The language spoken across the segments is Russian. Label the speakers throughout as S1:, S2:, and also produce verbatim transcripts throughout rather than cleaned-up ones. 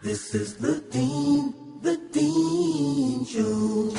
S1: This is the Deen, the Deen Show.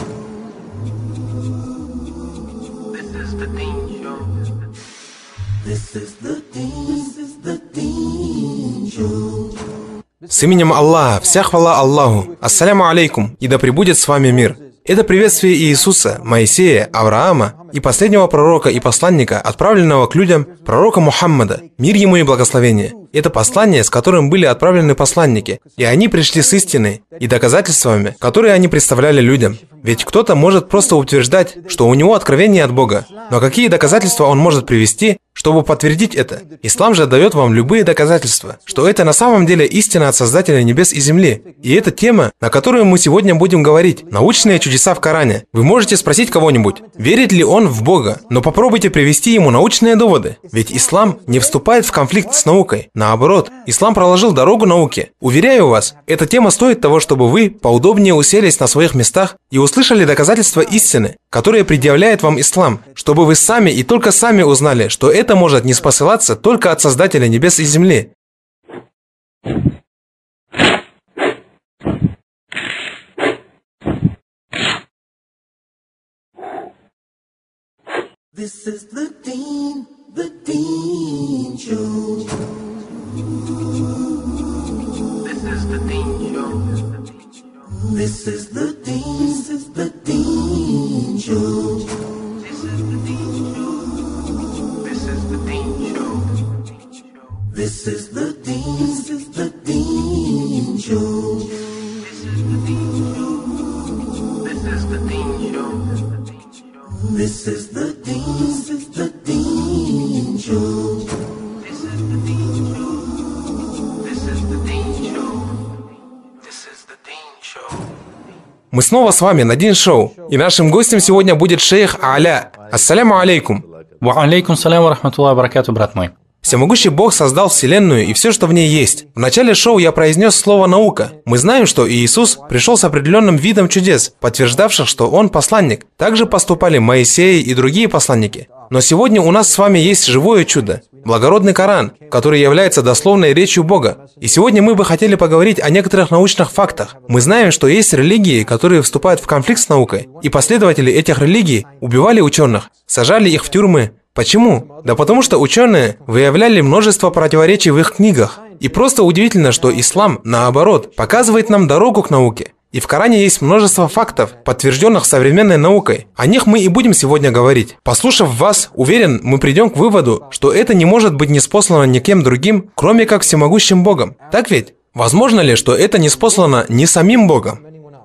S1: This is the Deen Show. This is the Deen, this is the Deen Show.
S2: С именем Аллаха, вся хвала Аллаху. Ассаляму алейкум, и да пребудет с вами мир. Это приветствие Иисуса, Моисея, Авраама и последнего пророка и посланника, отправленного к людям, пророка Мухаммада, мир ему и благословение. Это послание, с которым были отправлены посланники, и они пришли с истиной и доказательствами, которые они представляли людям. Ведь кто-то может просто утверждать, что у него откровение от Бога, но какие доказательства он может привести, чтобы подтвердить это? Ислам же дает вам любые доказательства, что это на самом деле истина от Создателя небес и земли. И это тема, на которую мы сегодня будем говорить. Научные чудеса в Коране. Вы можете спросить кого-нибудь, верит ли он в Бога, но попробуйте привести ему научные доводы. Ведь ислам не вступает в конфликт с наукой. Наоборот, ислам проложил дорогу науке. Уверяю вас, эта тема стоит того, чтобы вы поудобнее уселись на своих местах и услышали доказательства истины, которые предъявляет вам ислам, чтобы вы сами и только сами узнали, что это может не спосылаться только от Создателя небес и земли.
S1: This is the Deen, the Deen Show. This is the Deen Show. This is the Deen, this is the Deen Show. This is the Deen Show. This is the Deen Show. This is the Deen, this is the Deen Show. This is the Deen Show. This is the Deen Show. This is the Deen, this is the Deen Show. This is the Deen Show. This is the Deen Show. This is the Deen Show.
S2: Мы снова с вами на Дин Шоу, и нашим гостем сегодня будет шейх Аля. Ассаляму алейкум.
S3: Ва алейкум салям ва рахматуллахи ва баракату, брат мой.
S2: Всемогущий Бог создал Вселенную и все, что в ней есть. В начале шоу я произнес слово «наука». Мы знаем, что Иисус пришел с определенным видом чудес, подтверждавших, что Он посланник. Также поступали Моисей и другие посланники. Но сегодня у нас с вами есть живое чудо – благородный Коран, который является дословной речью Бога. И сегодня мы бы хотели поговорить о некоторых научных фактах. Мы знаем, что есть религии, которые вступают в конфликт с наукой, и последователи этих религий убивали ученых, сажали их в тюрьмы. Почему? Да потому что ученые выявляли множество противоречий в их книгах. И просто удивительно, что ислам, наоборот, показывает нам дорогу к науке. И в Коране есть множество фактов, подтвержденных современной наукой. О них мы и будем сегодня говорить. Послушав вас, уверен, мы придем к выводу, что это не может быть ниспослано никем другим, кроме как всемогущим Богом. Так ведь? Возможно ли, что это ниспослано не самим Богом?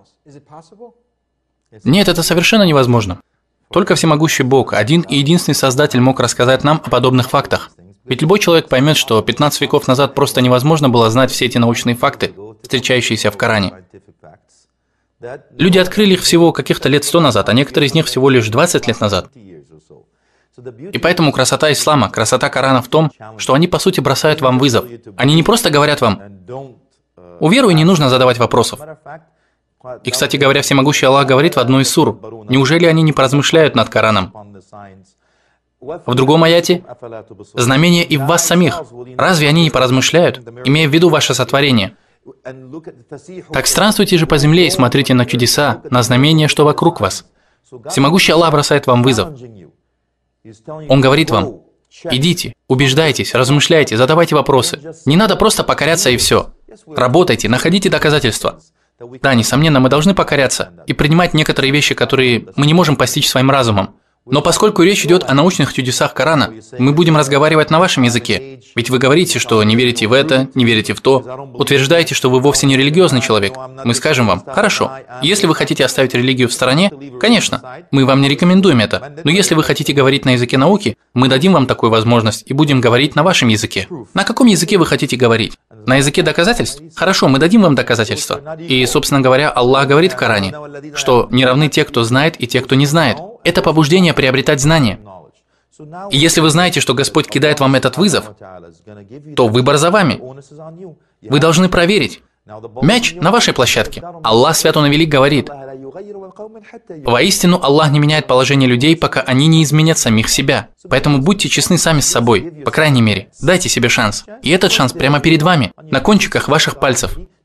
S3: Нет, это совершенно невозможно. Только всемогущий Бог, один и единственный Создатель, мог рассказать нам о подобных фактах. Ведь любой человек поймет, что пятнадцать веков назад просто невозможно было знать все эти научные факты, встречающиеся в Коране. Люди открыли их всего каких-то лет сто назад, а некоторые из них всего лишь двадцать лет назад. И поэтому красота ислама, красота Корана в том, что они по сути бросают вам вызов. Они не просто говорят вам: «Уверуй, не нужно задавать вопросов». И, кстати говоря, всемогущий Аллах говорит в одной из сур: «Неужели они не поразмышляют над Кораном?» В другом аяте: «Знамения и в вас самих. Разве они не поразмышляют, имея в виду ваше сотворение? Так странствуйте же по земле и смотрите на чудеса, на знамения, что вокруг вас». Всемогущий Аллах бросает вам вызов. Он говорит вам: идите, убеждайтесь, размышляйте, задавайте вопросы. Не надо просто покоряться и все. Работайте, находите доказательства. Да, несомненно, мы должны покоряться и принимать некоторые вещи, которые мы не можем постичь своим разумом. Но поскольку речь идет о научных чудесах Корана, мы будем разговаривать на вашем языке. Ведь вы говорите, что не верите в это, не верите в то, утверждаете, что вы вовсе не религиозный человек. Мы скажем вам: хорошо, если вы хотите оставить религию в стороне, конечно, мы вам не рекомендуем это. Но если вы хотите говорить на языке науки, мы дадим вам такую возможность и будем говорить на вашем языке. На каком языке вы хотите говорить? На языке доказательств? Хорошо, мы дадим вам доказательства. И, собственно говоря, Аллах говорит в Коране, что не равны те, кто знает, и те, кто не знает. Это побуждение приобретать знания. И если вы знаете, что Господь кидает вам этот вызов, то выбор за вами. Вы должны проверить. Мяч на вашей площадке. Аллах Свят Он и Велик говорит: «Воистину Аллах не меняет положение людей, пока они не изменят самих себя. Поэтому будьте честны сами с собой, по крайней мере. Дайте себе шанс. И этот шанс прямо перед вами, на кончиках ваших пальцев.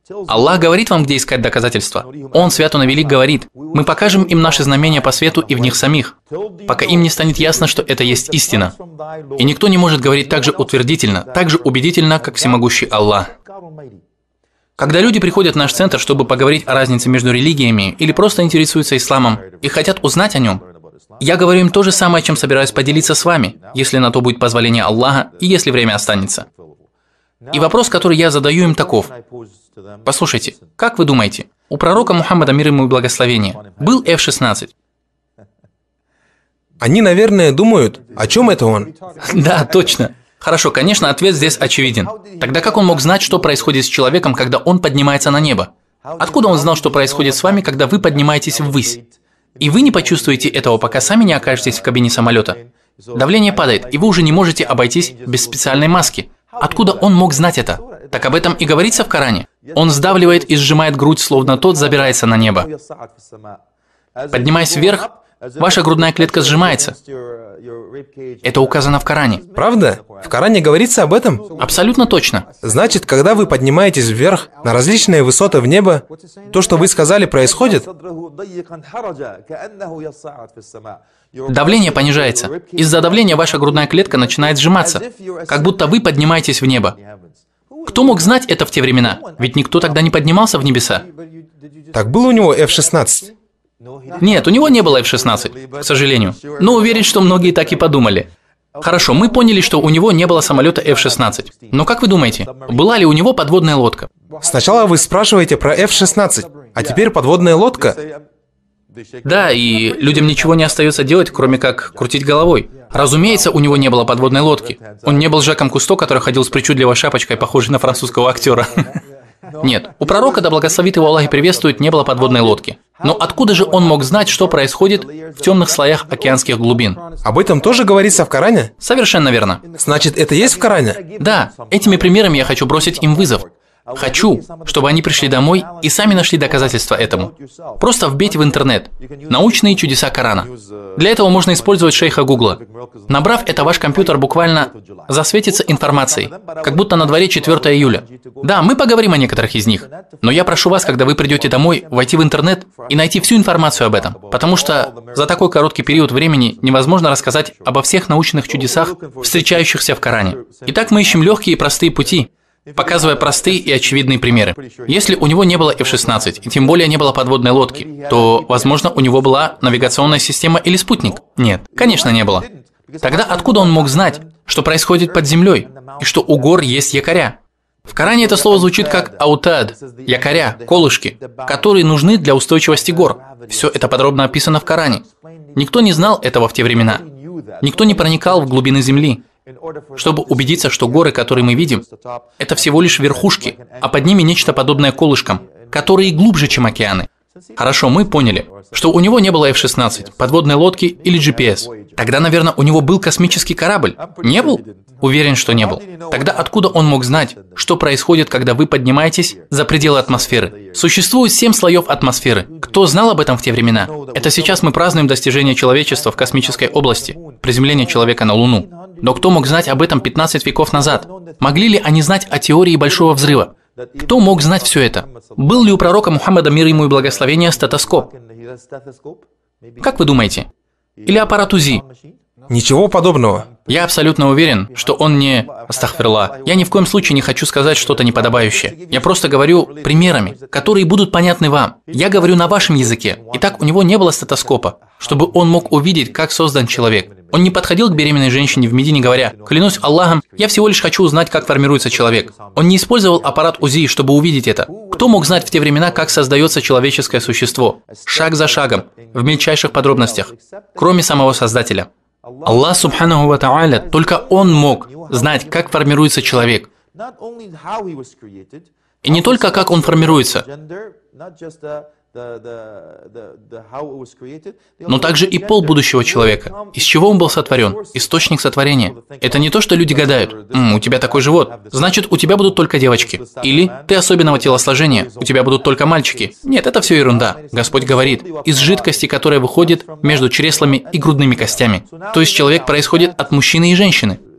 S3: Аллах говорит вам, где искать доказательства. Он, свят он и велик, говорит: «Мы покажем им наши знамения по свету и в них самих, пока им не станет ясно, что это есть истина». И никто не может говорить так же утвердительно, так же убедительно, как всемогущий Аллах. Когда люди приходят в наш центр, чтобы поговорить о разнице между религиями или просто интересуются исламом и хотят узнать о нем, я говорю им то же самое, чем собираюсь поделиться с вами, если на то будет позволение Аллаха и если время останется. И вопрос, который я задаю им, таков. Послушайте, как вы думаете, у пророка Мухаммада, мир ему и благословение, был эф шестнадцать?
S2: Они, наверное, думают, о чем это он?
S3: Да, точно. Хорошо, конечно, ответ здесь очевиден. Тогда как он мог знать, что происходит с человеком, когда он поднимается на небо? Откуда он знал, что происходит с вами, когда вы поднимаетесь ввысь? И вы не почувствуете этого, пока сами не окажетесь в кабине самолета. Давление падает, и вы уже не можете обойтись без специальной маски. Откуда он мог знать это? Так об этом и говорится в Коране. Он сдавливает и сжимает грудь, словно тот забирается на небо. Поднимаясь вверх, ваша грудная клетка сжимается. Это указано в Коране.
S2: Правда? В Коране говорится об этом?
S3: Абсолютно точно.
S2: Значит, когда вы поднимаетесь вверх, на различные высоты в небо, то, что вы сказали, происходит?
S3: Давление понижается. Из-за давления ваша грудная клетка начинает сжиматься, как будто вы поднимаетесь в небо. Кто мог знать это в те времена? Ведь никто тогда не поднимался в небеса.
S2: Так был у него эф шестнадцать?
S3: Нет, у него не было эф шестнадцать, к сожалению. Но уверен, что многие так и подумали. Хорошо, мы поняли, что у него не было самолета эф шестнадцать. Но как вы думаете, была ли у него подводная лодка?
S2: Сначала вы спрашиваете про эф шестнадцать, а теперь подводная лодка?
S3: Да, и людям ничего не остается делать, кроме как крутить головой. Разумеется, у него не было подводной лодки. Он не был Жаком Кусто, который ходил с причудливой шапочкой, похожей на французского актера. Нет, у пророка, да благословит его Аллах и приветствует, не было подводной лодки. Но откуда же он мог знать, что происходит в темных слоях океанских глубин?
S2: Об этом тоже говорится в Коране?
S3: Совершенно верно.
S2: Значит, это есть в Коране?
S3: Да, этими примерами я хочу бросить им вызов. Хочу, чтобы они пришли домой и сами нашли доказательства этому. Просто вбейте в интернет «Научные чудеса Корана». Для этого можно использовать шейха Гугла. Набрав это, ваш компьютер буквально засветится информацией, как будто на дворе четвёртого июля. Да, мы поговорим о некоторых из них, но я прошу вас, когда вы придете домой, войти в интернет и найти всю информацию об этом, потому что за такой короткий период времени невозможно рассказать обо всех научных чудесах, встречающихся в Коране. Итак, мы ищем легкие и простые пути, показывая простые и очевидные примеры. Если у него не было эф шестнадцать, и тем более не было подводной лодки, то, возможно, у него была навигационная система или спутник? Нет, конечно, не было. Тогда откуда он мог знать, что происходит под землей, и что у гор есть якоря? В Коране это слово звучит как «аутад» – якоря, колышки, которые нужны для устойчивости гор. Все это подробно описано в Коране. Никто не знал этого в те времена. Никто не проникал в глубины земли, чтобы убедиться, что горы, которые мы видим, это всего лишь верхушки, а под ними нечто подобное колышкам, которые глубже, чем океаны. Хорошо, мы поняли, что у него не было эф шестнадцать, подводной лодки или джи пи эс. Тогда, наверное, у него был космический корабль. Не был? Уверен, что не был. Тогда откуда он мог знать, что происходит, когда вы поднимаетесь за пределы атмосферы? Существует семь слоев атмосферы. Кто знал об этом в те времена? Это сейчас мы празднуем достижение человечества в космической области, приземление человека на Луну. Но кто мог знать об этом пятнадцать веков назад? Могли ли они знать о теории Большого Взрыва? Кто мог знать все это? Был ли у пророка Мухаммада, мир ему и благословение, стетоскоп? Как вы думаете? Или аппарат УЗИ?
S2: Ничего подобного.
S3: Я абсолютно уверен, что он не... Астагфируллах. Я ни в коем случае не хочу сказать что-то неподобающее. Я просто говорю примерами, которые будут понятны вам. Я говорю на вашем языке. Итак, у него не было стетоскопа, чтобы он мог увидеть, как создан человек. Он не подходил к беременной женщине в Медине, говоря: «Клянусь Аллахом, я всего лишь хочу узнать, как формируется человек». Он не использовал аппарат УЗИ, чтобы увидеть это. Кто мог знать в те времена, как создается человеческое существо? Шаг за шагом, в мельчайших подробностях, кроме самого Создателя. Аллах Субханаху ва Тааля, только Он мог знать, как формируется человек. И не только как он формируется, но также и пол будущего человека. Из чего он был сотворен? Источник сотворения. Это не то, что люди гадают. М, у тебя такой живот, значит, у тебя будут только девочки. Или ты особенного телосложения, у тебя будут только мальчики. Нет, это все ерунда. Господь говорит: из жидкости, которая выходит между чреслами и грудными костями. То есть человек происходит от мужчины и женщины.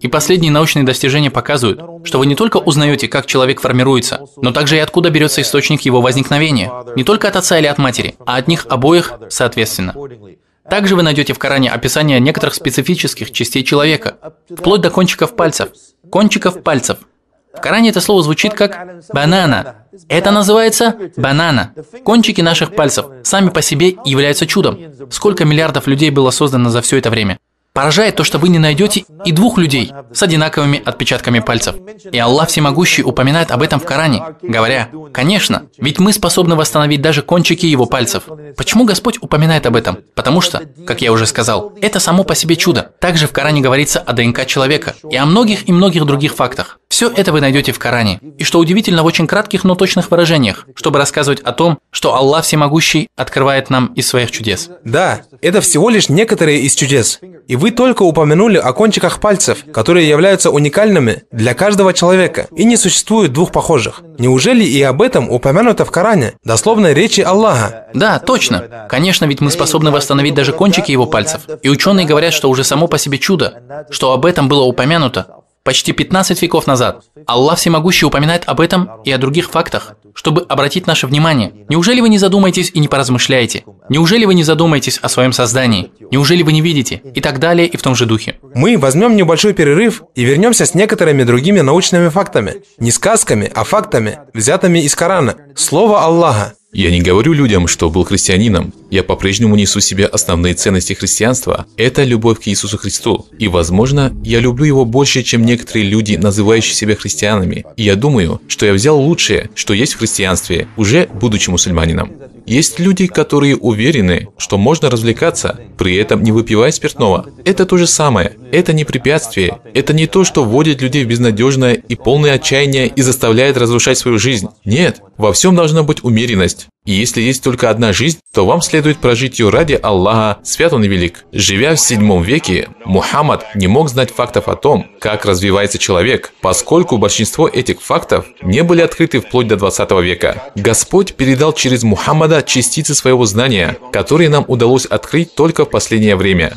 S3: И последние научные достижения показывают, что вы не только узнаете, как человек формируется, но также и откуда берется источник его возникновения. Не только от отца или от матери, а от них обоих соответственно. Также вы найдете в Коране описание некоторых специфических частей человека, вплоть до кончиков пальцев. Кончиков пальцев. В Коране это слово звучит как «банана». Это называется «банана». Кончики наших пальцев сами по себе являются чудом. Сколько миллиардов людей было создано за все это время? Поражает то, что вы не найдете и двух людей с одинаковыми отпечатками пальцев. И Аллах Всемогущий упоминает об этом в Коране, говоря: «Конечно, ведь мы способны восстановить даже кончики его пальцев». Почему Господь упоминает об этом? Потому что, как я уже сказал, это само по себе чудо. Также в Коране говорится о ДНК человека и о многих и многих других фактах. Все это вы найдете в Коране. И что удивительно, в очень кратких, но точных выражениях, чтобы рассказывать о том, что Аллах Всемогущий открывает нам из своих чудес.
S2: Да, это всего лишь некоторые из чудес. И вы только упомянули о кончиках пальцев, которые являются уникальными для каждого человека, и не существует двух похожих. Неужели и об этом упомянуто в Коране, дословной речи Аллаха?
S3: Да, точно. Конечно, ведь мы способны восстановить даже кончики его пальцев. И ученые говорят, что уже само по себе чудо, что об этом было упомянуто почти пятнадцать веков назад. Аллах Всемогущий упоминает об этом и о других фактах, чтобы обратить наше внимание. Неужели вы не задумаетесь и не поразмышляете? Неужели вы не задумаетесь о своем создании? Неужели вы не видите? И так далее, и в том же духе.
S2: Мы возьмем небольшой перерыв и вернемся с некоторыми другими научными фактами. Не сказками, а фактами, взятыми из Корана. Слово Аллаха.
S4: Я не говорю людям, что был христианином. Я по-прежнему несу в себе основные ценности христианства. Это любовь к Иисусу Христу. И, возможно, я люблю его больше, чем некоторые люди, называющие себя христианами. И я думаю, что я взял лучшее, что есть в христианстве, уже будучи мусульманином. Есть люди, которые уверены, что можно развлекаться, при этом не выпивая спиртного. Это то же самое. Это не препятствие. Это не то, что вводит людей в безнадежное и полное отчаяние и заставляет разрушать свою жизнь. Нет, во всем должна быть умеренность. И если есть только одна жизнь, то вам следует прожить ее ради Аллаха, свят Он и велик. Живя в седьмом веке, Мухаммад не мог знать фактов о том, как развивается человек, поскольку большинство этих фактов не были открыты вплоть до двадцатого века. Господь передал через Мухаммада частицы своего знания, которые нам удалось открыть только в последнее время.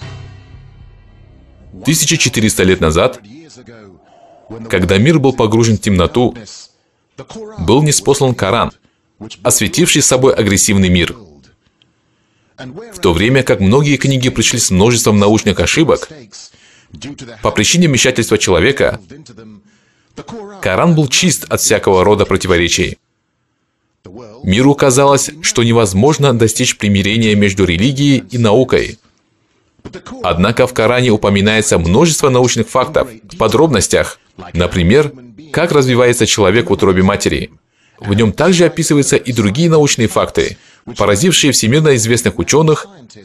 S4: тысяча четыреста лет назад, когда мир был погружен в темноту, был ниспослан Коран, осветивший собой агрессивный мир. В то время как многие книги пришли с множеством научных ошибок, по причине вмешательства человека, Коран был чист от всякого рода противоречий. Миру казалось, что невозможно достичь примирения между религией и наукой. Однако в Коране упоминается множество научных фактов в подробностях, например, как развивается человек в утробе матери. В нем также описываются и другие научные факты, поразившие всемирно известных ученых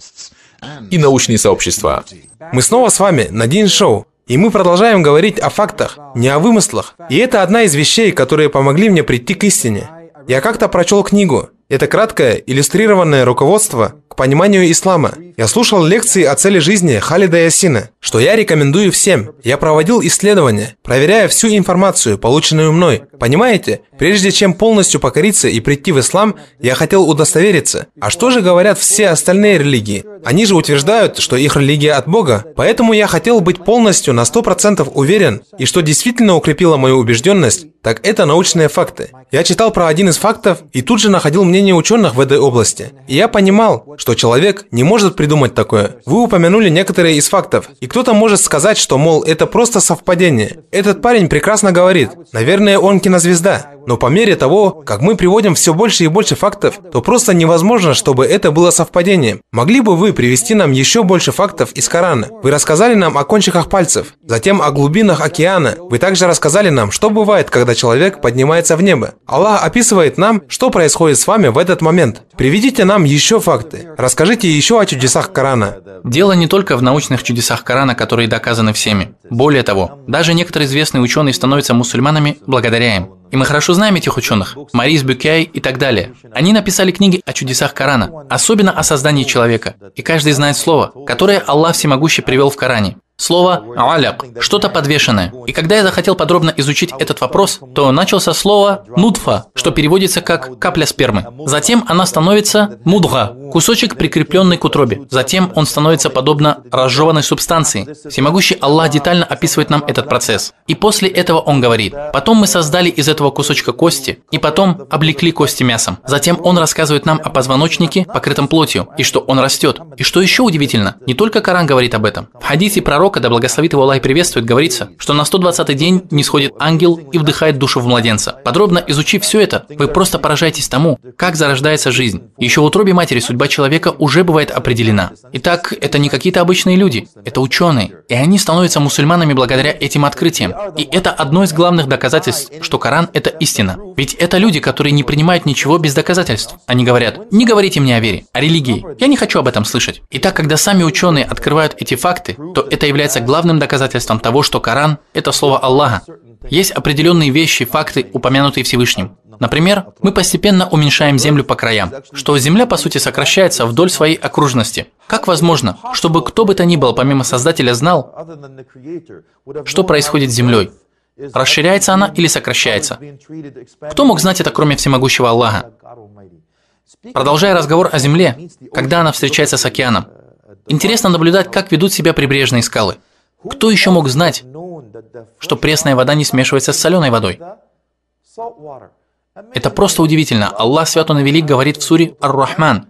S4: и научные сообщества.
S2: Мы снова с вами на Дин Шоу, и мы продолжаем говорить о фактах, не о вымыслах. И это одна из вещей, которые помогли мне прийти к истине. Я как-то прочел книгу. Это краткое, иллюстрированное руководство к пониманию ислама. Я слушал лекции о цели жизни Халида Ясина, что я рекомендую всем. Я проводил исследования, проверяя всю информацию, полученную мной. Понимаете, прежде чем полностью покориться и прийти в ислам, я хотел удостовериться. А что же говорят все остальные религии? Они же утверждают, что их религия от Бога. Поэтому я хотел быть полностью на сто процентов уверен, и что действительно укрепило мою убежденность, так это научные факты. Я читал про один из фактов и тут же находил мнение ученых в этой области. И я понимал, что человек не может придумать такое. Вы упомянули некоторые из фактов, и кто-то может сказать, что, мол, это просто совпадение. Этот парень прекрасно говорит, наверное, он кинозвезда. Но по мере того, как мы приводим все больше и больше фактов, то просто невозможно, чтобы это было совпадением. Могли бы вы привести нам еще больше фактов из Корана? Вы рассказали нам о кончиках пальцев, затем о глубинах океана. Вы также рассказали нам, что бывает, когда человек поднимается в небо. Аллах описывает нам, что происходит с вами в этот момент. Приведите нам еще факты. Расскажите еще о чудесах Корана.
S3: Дело не только в научных чудесах Корана, которые доказаны всеми. Более того, даже некоторые известные ученые становятся мусульманами благодаря им. И мы хорошо знаем этих ученых, Морис Бюкей и так далее. Они написали книги о чудесах Корана, особенно о создании человека. И каждый знает слово, которое Аллах Всемогущий привел в Коране. Слово «аляк» – что-то подвешенное. И когда я захотел подробно изучить этот вопрос, то начал со слова «нутфа», что переводится как «капля спермы». Затем она становится «мудга» – кусочек, прикрепленный к утробе. Затем он становится подобно разжеванной субстанции. Всемогущий Аллах детально описывает нам этот процесс. И после этого он говорит: «Потом мы создали из этого кусочка кости, и потом облекли кости мясом». Затем он рассказывает нам о позвоночнике, покрытом плотью, и что он растет. И что еще удивительно, не только Коран говорит об этом. В хадисе пророка, да благословит его Аллах и приветствует, говорится, что на сто двадцатый день нисходит ангел и вдыхает душу в младенца. Подробно изучив все это, вы просто поражаетесь тому, как зарождается жизнь. Еще в утробе матери судьба человека уже бывает определена. Итак, это не какие-то обычные люди, это ученые. И они становятся мусульманами благодаря этим открытиям. И это одно из главных доказательств, что Коран – это истина. Ведь это люди, которые не принимают ничего без доказательств. Они говорят: не говорите мне о вере, о религии. Я не хочу об этом слышать. Итак, когда сами ученые открывают эти факты, то это является главным доказательством того, что Коран – это слово Аллаха. Есть определенные вещи, факты, упомянутые Всевышним. Например, мы постепенно уменьшаем землю по краям, что земля по сути сокращается вдоль своей окружности. Как возможно, чтобы кто бы то ни было помимо Создателя знал, что происходит с землей? Расширяется она или сокращается? Кто мог знать это, кроме всемогущего Аллаха? Продолжая разговор о земле, когда она встречается с океаном, интересно наблюдать, как ведут себя прибрежные скалы. Кто еще мог знать, что пресная вода не смешивается с соленой водой? Это просто удивительно. Аллах Свят Он и Велик говорит в суре Ар-Рахман: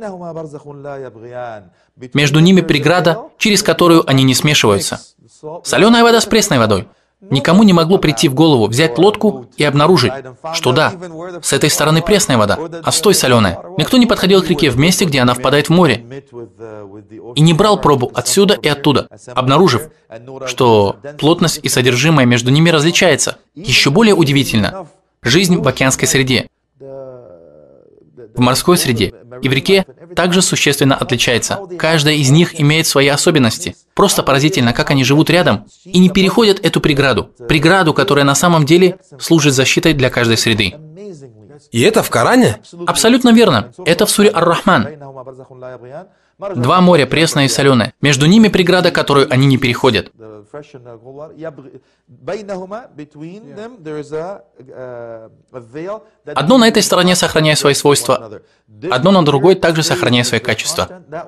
S3: между ними преграда, через которую они не смешиваются. Соленая вода с пресной водой. Никому не могло прийти в голову взять лодку и обнаружить, что да, с этой стороны пресная вода, а с той соленая. Никто не подходил к реке в месте, где она впадает в море, и не брал пробу отсюда и оттуда, обнаружив, что плотность и содержимое между ними различается. Еще более удивительно – жизнь в океанской среде. В морской среде и в реке также существенно отличается. Каждая из них имеет свои особенности. Просто поразительно, как они живут рядом и не переходят эту преграду. Преграду, которая на самом деле служит защитой для каждой среды.
S2: И это в Коране?
S3: Абсолютно верно. Это в суре Ар-Рахман. Два моря, пресное и соленое. Между ними преграда, которую они не переходят. Одно на этой стороне сохраняя свои свойства, одно на другой также сохраняя свои качества.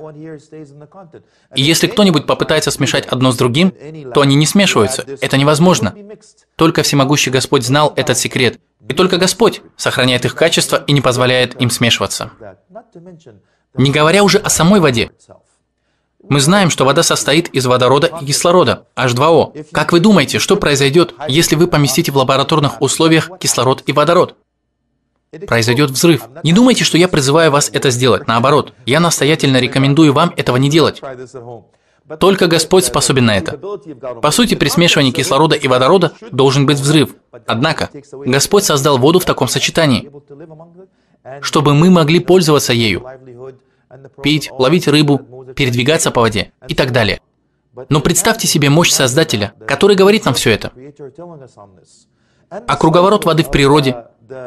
S3: И если кто-нибудь попытается смешать одно с другим, то они не смешиваются. Это невозможно. Только всемогущий Господь знал этот секрет. И только Господь сохраняет их качества и не позволяет им смешиваться. Не говоря уже о самой воде. Мы знаем, что вода состоит из водорода и кислорода, эйч два о. Как вы думаете, что произойдет, если вы поместите в лабораторных условиях кислород и водород? Произойдет взрыв. Не думайте, что я призываю вас это сделать. Наоборот, я настоятельно рекомендую вам этого не делать. Только Господь способен на это. По сути, при смешивании кислорода и водорода должен быть взрыв. Однако, Господь создал воду в таком сочетании, чтобы мы могли пользоваться ею, пить, ловить рыбу, передвигаться по воде и так далее. Но представьте себе мощь Создателя, который говорит нам все это. А круговорот воды в природе,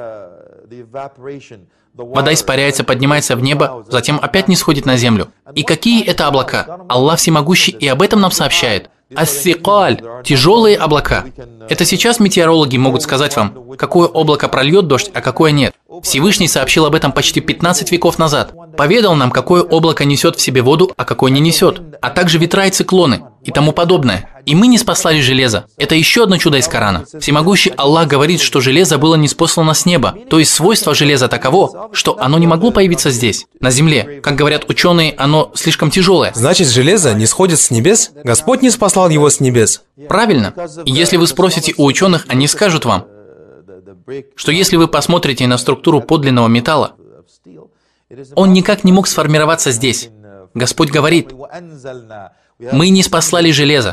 S3: вода испаряется, поднимается в небо, затем опять не сходит на землю. И какие это облака? Аллах Всемогущий и об этом нам сообщает. Ас-сикаль – тяжелые облака. Это сейчас метеорологи могут сказать вам, какое облако прольет дождь, а какое нет. Всевышний сообщил об этом почти пятнадцать веков назад. Поведал нам, какое облако несет в себе воду, а какое не несет. А также ветра и циклоны и тому подобное. И мы не спаслали железо. Это еще одно чудо из Корана. Всемогущий Аллах говорит, что железо было ниспослано с неба. То есть свойство железа таково, что оно не могло появиться здесь, на земле. Как говорят ученые, оно слишком тяжелое.
S2: Значит, железо не сходит с небес? Господь не спаслал его с небес.
S3: Правильно. И если вы спросите у ученых, они скажут вам, что если вы посмотрите на структуру подлинного металла, он никак не мог сформироваться здесь. Господь говорит: мы не спаслали железо.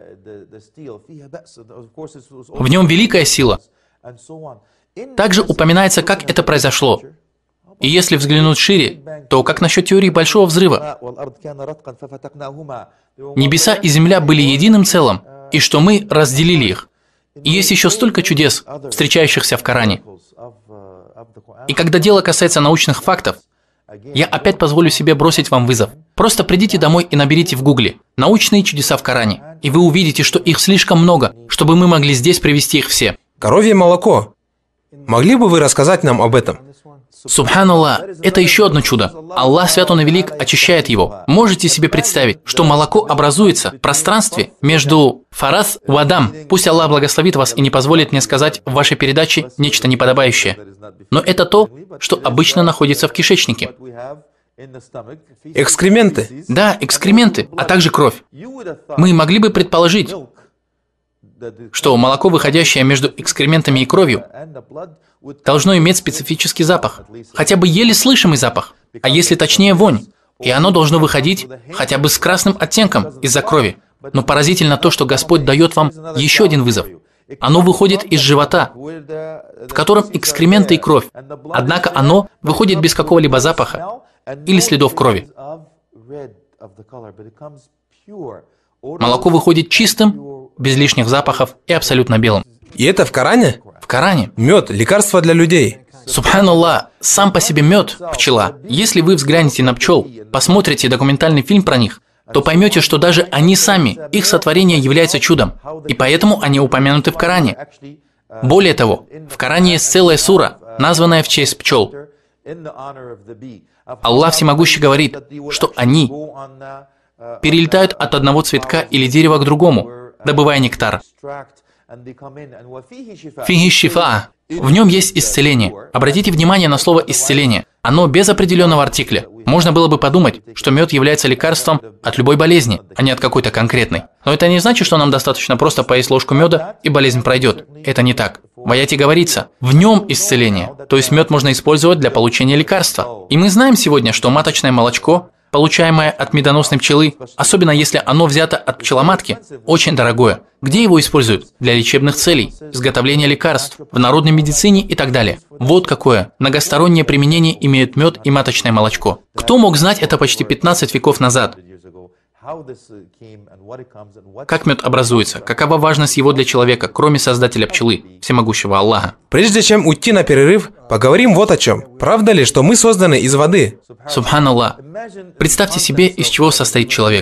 S3: В нем великая сила. Также упоминается, как это произошло. И если взглянуть шире, то как насчет теории Большого Взрыва? Небеса и земля были единым целым, и что мы разделили их. И есть еще столько чудес, встречающихся в Коране. И когда дело касается научных фактов, я опять позволю себе бросить вам вызов. Просто придите домой и наберите в гугле «Научные чудеса в Коране». и вы увидите, что их слишком много, чтобы мы могли здесь привести их все.
S2: Коровье молоко. Могли бы вы рассказать нам об этом?
S3: Субханаллах, это еще одно чудо. Аллах Свят Он и Велик очищает его. Можете себе представить, что молоко образуется в пространстве между фарас и адам. Пусть Аллах благословит вас и не позволит мне сказать в вашей передаче нечто неподобающее. Но это то, что обычно находится в кишечнике.
S2: Экскременты.
S3: Да, экскременты, а также кровь. Мы могли бы предположить, что молоко, выходящее между экскрементами и кровью, должно иметь специфический запах, хотя бы еле слышимый запах, а если точнее вонь, и оно должно выходить хотя бы с красным оттенком из-за крови. Но поразительно то, что Господь дает вам еще один вызов. Оно выходит из живота, в котором экскременты и кровь, однако оно выходит без какого-либо запаха или следов крови. Молоко выходит чистым, без лишних запахов и абсолютно белым.
S2: И это в Коране?
S3: В Коране.
S2: Мед, лекарство для людей.
S3: Субханаллах, сам по себе мед, пчела. Если вы взглянете на пчел, посмотрите документальный фильм про них, то поймете, что даже они сами, их сотворение является чудом, и поэтому они упомянуты в Коране. Более того, в Коране есть целая сура, названная в честь пчел. Аллах Всемогущий говорит, что они перелетают от одного цветка или дерева к другому, добывая нектар. Фиги шифа. В нем есть исцеление. Обратите внимание на слово «исцеление». Оно без определенного артикля. Можно было бы подумать, что мед является лекарством от любой болезни, а не от какой-то конкретной. Но это не значит, что нам достаточно просто поесть ложку меда, и болезнь пройдет. Это не так. В аяте говорится, в нем исцеление. То есть мед можно использовать для получения лекарства. И мы знаем сегодня, что маточное молочко, получаемое от медоносной пчелы, особенно если оно взято от пчеломатки, очень дорогое. Где его используют? Для лечебных целей, изготовления лекарств, в народной медицине и так далее. Вот какое многостороннее применение имеют мед и маточное молочко. Кто мог знать это почти пятнадцать веков назад? Как мед образуется? Какова важность его для человека, кроме создателя пчелы, всемогущего Аллаха?
S2: Прежде чем уйти на перерыв, поговорим вот о чем. Правда ли, что мы созданы из воды?
S3: Субханаллах. Представьте себе, из чего состоит человек.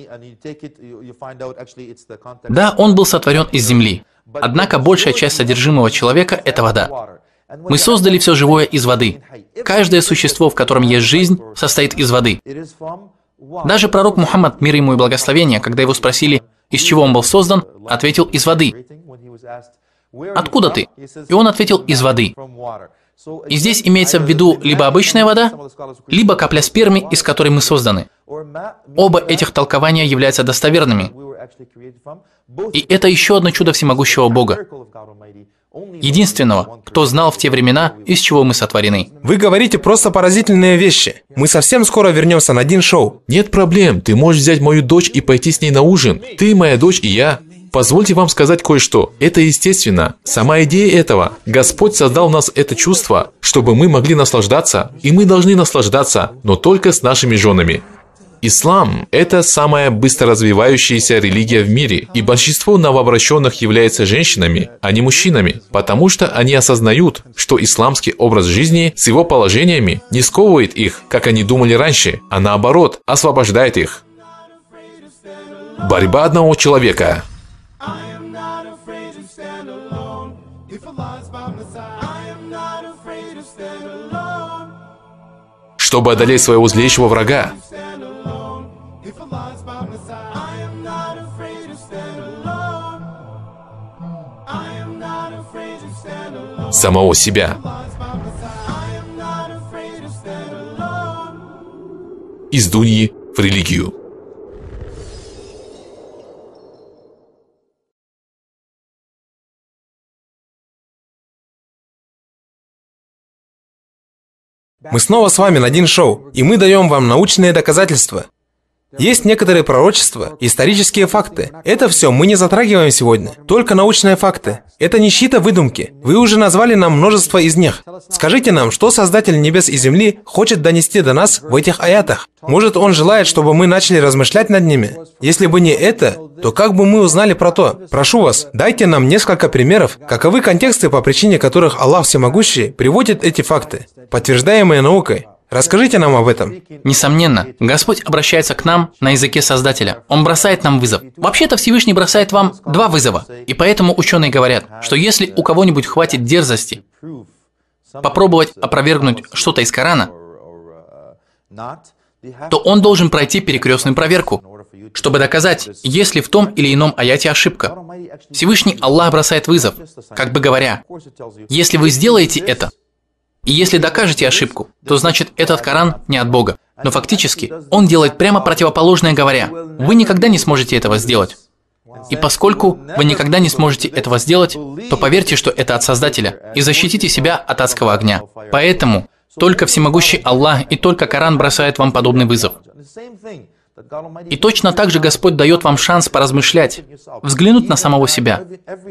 S3: Да, он был сотворен из земли. Однако большая часть содержимого человека – это вода. Мы создали все живое из воды. Каждое существо, в котором есть жизнь, состоит из воды. Даже пророк Мухаммад, мир ему и благословение, когда его спросили, из чего он был создан, ответил: из воды. Откуда ты? И он ответил: из воды. И здесь имеется в виду либо обычная вода, либо капля спермы, из которой мы созданы. Оба этих толкования являются достоверными. И это еще одно чудо всемогущего Бога. Единственного, кто знал в те времена, из чего мы сотворены.
S2: Вы говорите просто поразительные вещи. Мы совсем скоро вернемся на Дин Шоу.
S4: Нет проблем, ты можешь взять мою дочь и пойти с ней на ужин. Ты, моя дочь и я. Позвольте вам сказать кое-что. Это естественно. Сама идея этого. Господь создал в нас это чувство, чтобы мы могли наслаждаться, и мы должны наслаждаться, но только с нашими женами. Ислам – это самая быстро развивающаяся религия в мире, и большинство новообращенных являются женщинами, а не мужчинами, потому что они осознают, что исламский образ жизни с его положениями не сковывает их, как они думали раньше, а наоборот, освобождает их. Борьба одного человека. Чтобы одолеть своего злейшего врага. Самого себя. Из дуньи в религию.
S2: Мы снова с вами на Дин Шоу, и мы даем вам научные доказательства. Есть некоторые пророчества, исторические факты. Это все мы не затрагиваем сегодня. Только научные факты. Это не чьи-то выдумки. Вы уже назвали нам множество из них. Скажите нам, что Создатель небес и земли хочет донести до нас в этих аятах? Может, Он желает, чтобы мы начали размышлять над ними? Если бы не это, то как бы мы узнали про то? Прошу вас, дайте нам несколько примеров, каковы контексты, по причине которых Аллах Всемогущий приводит эти факты, подтверждаемые наукой. Расскажите нам об этом.
S3: Несомненно, Господь обращается к нам на языке Создателя. Он бросает нам вызов. Вообще-то Всевышний бросает вам два вызова. И поэтому ученые говорят, что если у кого-нибудь хватит дерзости попробовать опровергнуть что-то из Корана, то он должен пройти перекрестную проверку, чтобы доказать, есть ли в том или ином аяте ошибка. Всевышний Аллах бросает вызов, как бы говоря, если вы сделаете это, и если докажете ошибку, то значит этот Коран не от Бога. Но фактически он делает прямо противоположное, говоря, вы никогда не сможете этого сделать. И поскольку вы никогда не сможете этого сделать, то поверьте, что это от Создателя, и защитите себя от адского огня. Поэтому только всемогущий Аллах и только Коран бросает вам подобный вызов. И точно так же Господь дает вам шанс поразмышлять, взглянуть на самого себя.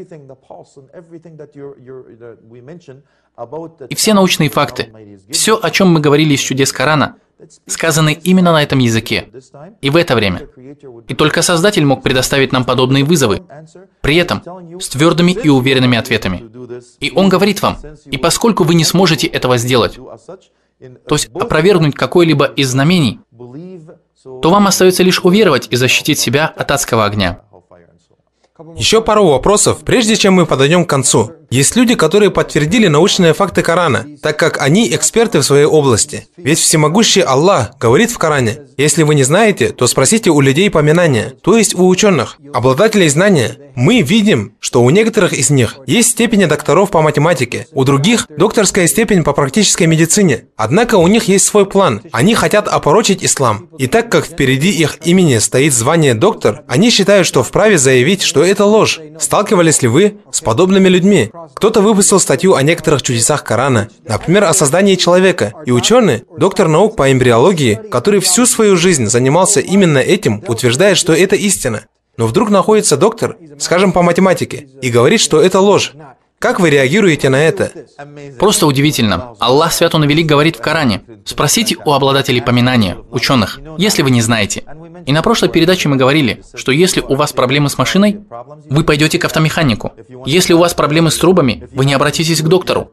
S3: И все научные факты, все, о чем мы говорили из чудес Корана, сказаны именно на этом языке и в это время. И только Создатель мог предоставить нам подобные вызовы, при этом с твердыми и уверенными ответами. И Он говорит вам, и поскольку вы не сможете этого сделать, то есть опровергнуть какое-либо из знамений, то вам остается лишь уверовать и защитить себя от адского огня.
S2: Еще пару вопросов, прежде чем мы подойдем к концу. Есть люди, которые подтвердили научные факты Корана, так как они эксперты в своей области. Ведь всемогущий Аллах говорит в Коране, если вы не знаете, то спросите у людей поминания, то есть у ученых, обладателей знания. Мы видим, что у некоторых из них есть степени докторов по математике, у других докторская степень по практической медицине. Однако у них есть свой план, они хотят опорочить ислам. И так как впереди их имени стоит звание доктор, они считают, что вправе заявить, что это ложь. Сталкивались ли вы с подобными людьми? Кто-то выпустил статью о некоторых чудесах Корана, например, о создании человека, и ученый, доктор наук по эмбриологии, который всю свою жизнь занимался именно этим, утверждает, что это истина. Но вдруг находится доктор, скажем, по математике, и говорит, что это ложь. Как вы реагируете на это?
S3: Просто удивительно. Аллах Свят Он и Велик говорит в Коране, спросите у обладателей поминания, ученых, если вы не знаете. И на прошлой передаче мы говорили, что если у вас проблемы с машиной, вы пойдете к автомеханику. Если у вас проблемы с трубами, вы не обратитесь к доктору.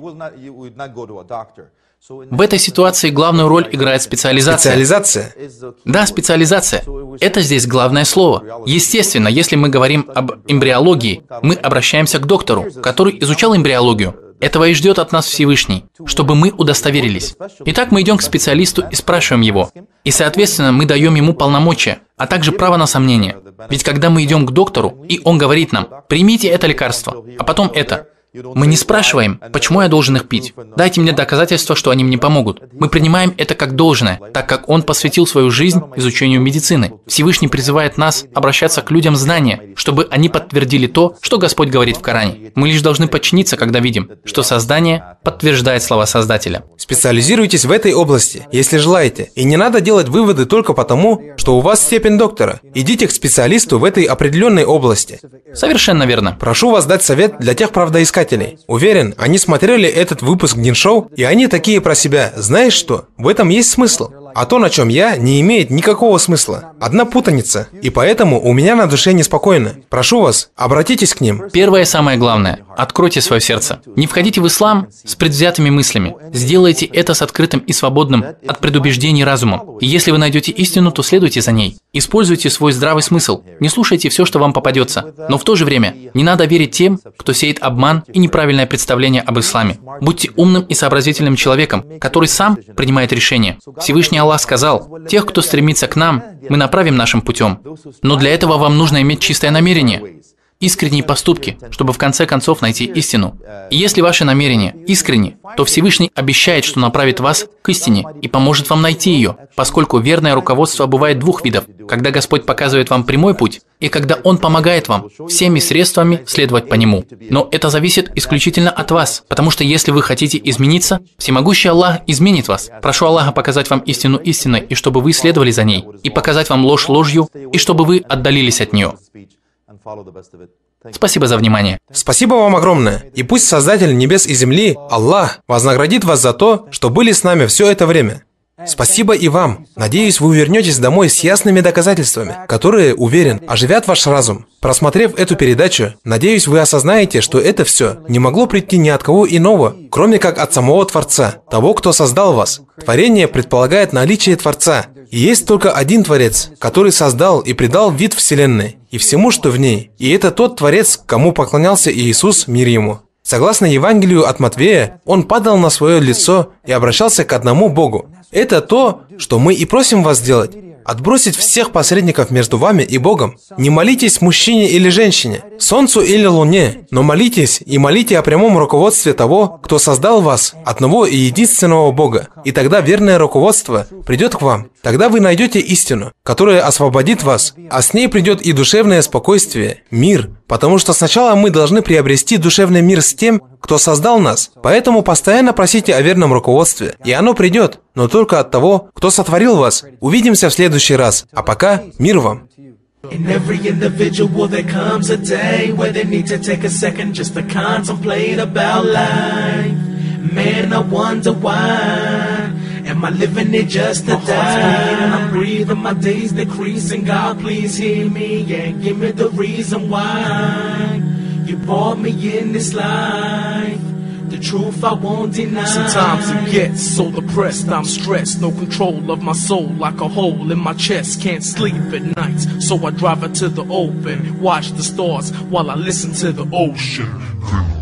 S3: В этой ситуации главную роль играет специализация.
S2: Специализация?
S3: Да, специализация. Это здесь главное слово. Естественно, если мы говорим об эмбриологии, мы обращаемся к доктору, который изучал эмбриологию. Этого и ждет от нас Всевышний, чтобы мы удостоверились. Итак, мы идем к специалисту и спрашиваем его. И, соответственно, мы даем ему полномочия, а также право на сомнение. Ведь когда мы идем к доктору, и он говорит нам, примите это лекарство, а потом это, мы не спрашиваем, почему я должен их пить. Дайте мне доказательства, что они мне помогут. Мы принимаем это как должное, так как он посвятил свою жизнь изучению медицины. Всевышний призывает нас обращаться к людям знания, чтобы они подтвердили то, что Господь говорит в Коране. Мы лишь должны подчиниться, когда видим, что создание подтверждает слова Создателя.
S2: Специализируйтесь в этой области, если желаете. И не надо делать выводы только потому, что у вас степень доктора. Идите к специалисту в этой определенной области.
S3: Совершенно верно.
S2: Прошу вас дать совет для тех правдоискателей. Уверен, они смотрели этот выпуск Дин-шоу, и они такие про себя. Знаешь что? В этом есть смысл. А то, на чем я, не имеет никакого смысла. Одна путаница. И поэтому у меня на душе неспокойно. Прошу вас, обратитесь к ним.
S3: Первое и самое главное. Откройте свое сердце. Не входите в ислам с предвзятыми мыслями. Сделайте это с открытым и свободным от предубеждений разумом. И если вы найдете истину, то следуйте за ней. Используйте свой здравый смысл. Не слушайте все, что вам попадется. Но в то же время не надо верить тем, кто сеет обман и неправильное представление об исламе. Будьте умным и сообразительным человеком, который сам принимает решения. Всевышний Аллах сказал, тех, кто стремится к нам, мы направим нашим путем. Но для этого вам нужно иметь чистое намерение, искренние поступки, чтобы в конце концов найти истину. И если ваши намерения искренни, то Всевышний обещает, что направит вас к истине и поможет вам найти ее, поскольку верное руководство бывает двух видов, когда Господь показывает вам прямой путь, и когда Он помогает вам всеми средствами следовать по Нему. Но это зависит исключительно от вас, потому что если вы хотите измениться, Всемогущий Аллах изменит вас. Прошу Аллаха показать вам истину истиной, и чтобы вы следовали за ней, и показать вам ложь ложью, и чтобы вы отдалились от нее. Спасибо за внимание.
S2: Спасибо вам огромное. И пусть Создатель небес и земли, Аллах, вознаградит вас за то, что были с нами все это время. Спасибо и вам. Надеюсь, вы вернетесь домой с ясными доказательствами, которые, уверен, оживят ваш разум. Просмотрев эту передачу, надеюсь, вы осознаете, что это все не могло прийти ни от кого иного, кроме как от самого Творца, того, кто создал вас. Творение предполагает наличие Творца. И есть только один Творец, который создал и придал вид Вселенной и всему, что в ней. И это тот Творец, кому поклонялся Иисус, мир ему. Согласно Евангелию от Матвея, он падал на свое лицо и обращался к одному Богу. Это то, что мы и просим вас сделать. Отбросить всех посредников между вами и Богом. Не молитесь мужчине или женщине, солнцу или луне, но молитесь и молите о прямом руководстве того, кто создал вас, одного и единственного Бога. И тогда верное руководство придет к вам. Тогда вы найдете истину, которая освободит вас, а с ней придет и душевное спокойствие, мир, потому что сначала мы должны приобрести душевный мир с тем, кто создал нас. Поэтому постоянно просите о верном руководстве, и оно придет, но только от того, кто сотворил вас. Увидимся в следующий раз, а пока мир вам.
S1: In every individual there comes a day where they need to take a second just to contemplate about life. Man, I wonder why. Am I living it just to die? And I'm breathing, my days decreasing. God, please hear me and give me the reason why you brought me in this life. The truth I won't deny.
S5: Sometimes it gets so depressed, I'm stressed. No control of my soul, like a hole in my chest. Can't sleep at nights, so I drive it to the open. Watch the stars while I listen to the ocean.